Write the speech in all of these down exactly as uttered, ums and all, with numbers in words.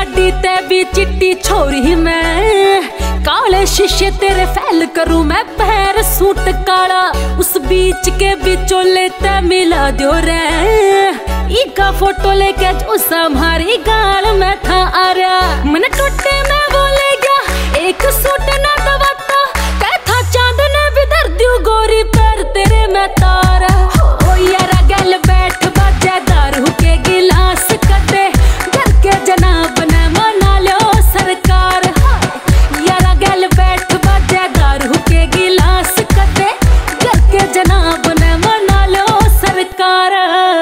गाड़ी ते भी चिट्टी छोरी मैं, काले शीशे तेरे फैल करूं मैं, पैर सूट काला उस बीच के बिचों लेते मिला दो रे। इका फोटो लेके जो हमारी गाल में था आ रहा, मन टूटे में बोले गया एक सूट ना दबाता, कैथा चांद ने भी दर दियो गोरी पैर तेरे में तारा। ओ यारा गल बैठ बाजा दारू के गिलास कदे, घर के जनाब ने मना लो सरकार। यारा गल बैठ बाजा दारू के गिलास कदे, घर के जनाब ने मना लो सरकार।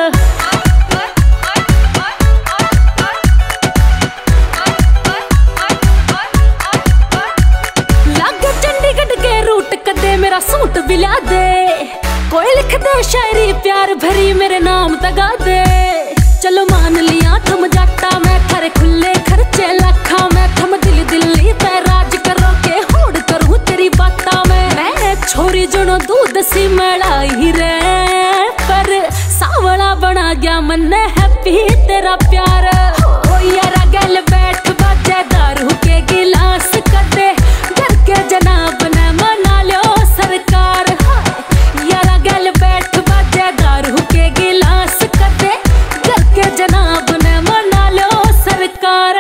लागे चंडीगढ़ के रूट कदे मेरा सूट बिला दे, कोई लिख दे शायरी प्यार भरी मेरे नाम तगा दे। चलो मान लिया थम जाटा मैं, थारे खुले खर्चे लाखा मैं, थम दिल दिल्ली पे राज करो के होड़ करूं तेरी बाता में। मैं छोरी जुनो दूध सी मलाई रे, पर सावला बना गया मन हैप्पी तेरा प्यार। ओ यारा गल बैठ बाजे दारू के गिलास कदे, घर के जनाब ने मना लो सरकार। यारा गल बैठ बाजे दारू के गिलास कदे, घर के जनाब ने मना लो सरकार।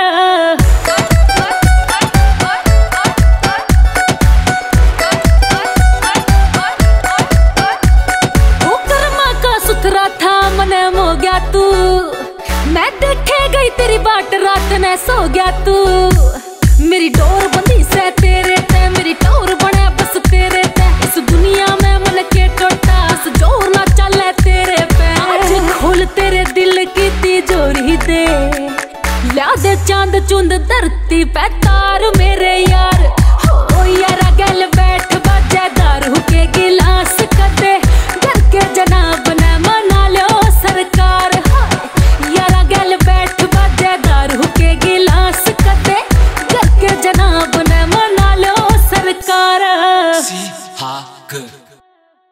वो कर्मा का सुथरा था मने मो गया तू, मैं देखे गई तेरी बाट रात ने सो गया तू। मेरी डोर बंदी से तेरे ते, मेरी टोर बने बस तेरे ते, इस दुनिया में मन के टोटा बस जोर ना चले तेरे पे। आज खोल तेरे दिल की तिजोरी दे, ला दे चांद चुंद धरती पे तार मेरे यार। हो यारा गल